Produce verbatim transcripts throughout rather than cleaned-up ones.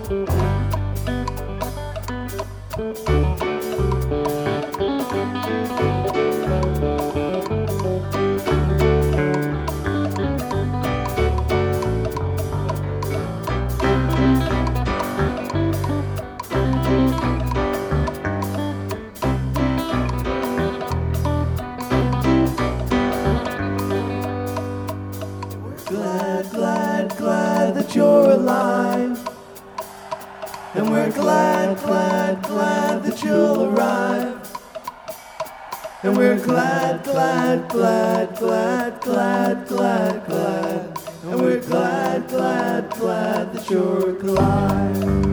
Glad, glad, glad that you're alive. And we're glad, glad, glad that you'll arrive. And we're glad, glad, glad, glad, glad, glad, glad. And we're glad, glad, glad that you're alive.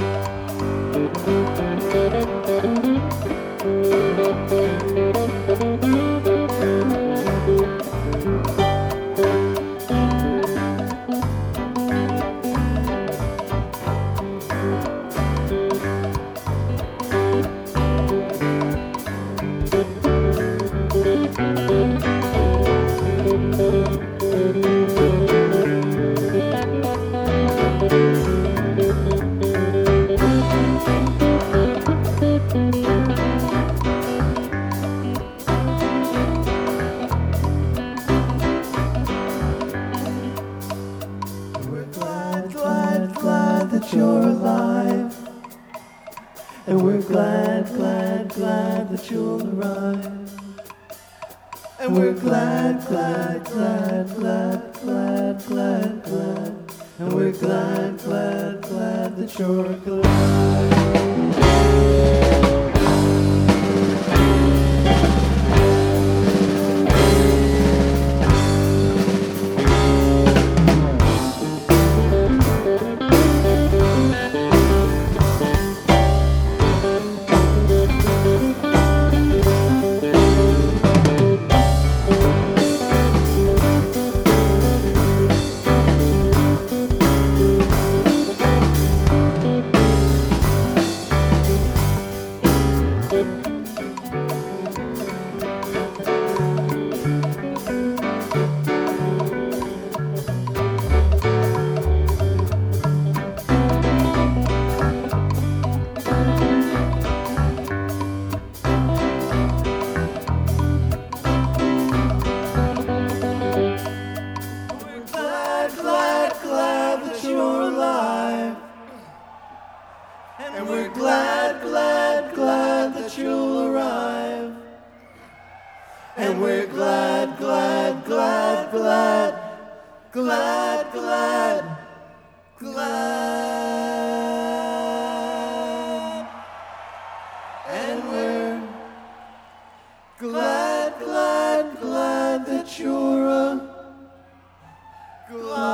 You're alive, and we're glad, glad, glad that you'll arrive. And we're glad, glad, glad, glad, glad, glad, glad. And we're glad, glad, glad that you're alive. And we're glad, glad, glad that you'll arrive. And we're glad, glad, glad, glad, glad, glad, glad. And we're glad, glad, glad that you're alive.